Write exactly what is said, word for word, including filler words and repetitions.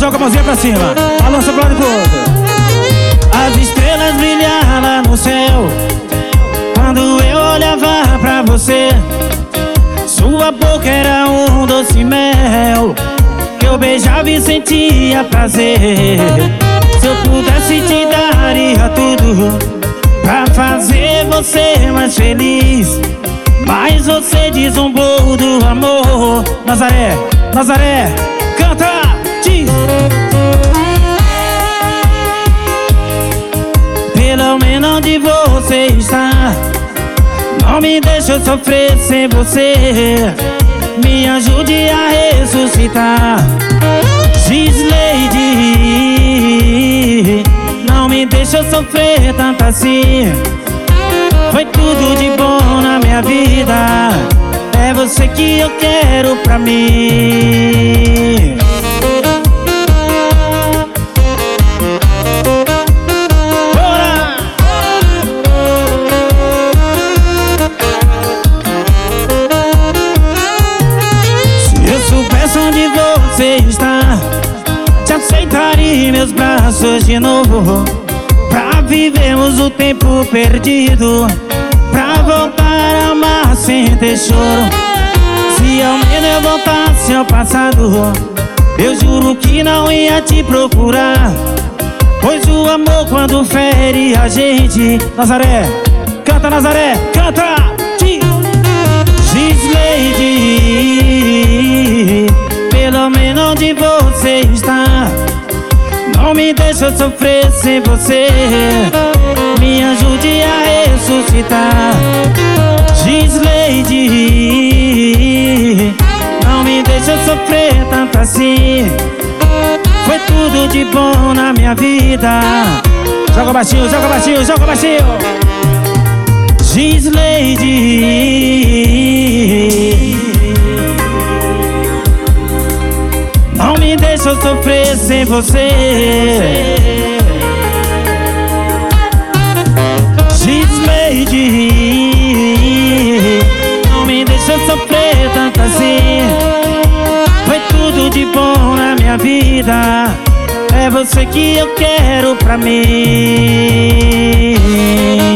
coração, com a mãozinha pra cima. Balança pro lado e pro outro. As estrelas brilhavam no céu quando eu olhava pra você. Sua boca era um doce mel que eu beijava e sentia prazer. Se eu pudesse te daria tudo pra fazer você mais feliz, mas você deslumbrou do amor. Nazaré, Nazaré, canta, diz. Pelo menos onde você está, não me deixe eu sofrer sem você. Me ajude a ressuscitar. Gislaide, não me deixe eu sofrer tanto assim. Foi tudo de bom na minha vida, é você que eu quero pra mim. Bora! Se eu soubesse onde você está, te aceitaria em meus braços de novo, pra vivermos o tempo perdido, pra voltar a amar sem ter choro. Se ao menos eu voltasse ao passado, eu juro que não ia te procurar, pois o amor quando fere a gente. Nazaré, canta Nazaré, canta! Gislaide, pelo menos onde você está, não me deixe eu sofrer sem você. Me ajude a ressuscitar. Gislaide, não me deixe eu sofrer tanto assim. Foi tudo de bom na minha vida. Joga baixinho, joga baixinho, joga baixinho. Gislaide, não me deixe eu sofrer sem você. Gislaide, não me deixe eu sofrer tanto assim. Foi tudo de bom na minha vida, é você que eu quero pra mim.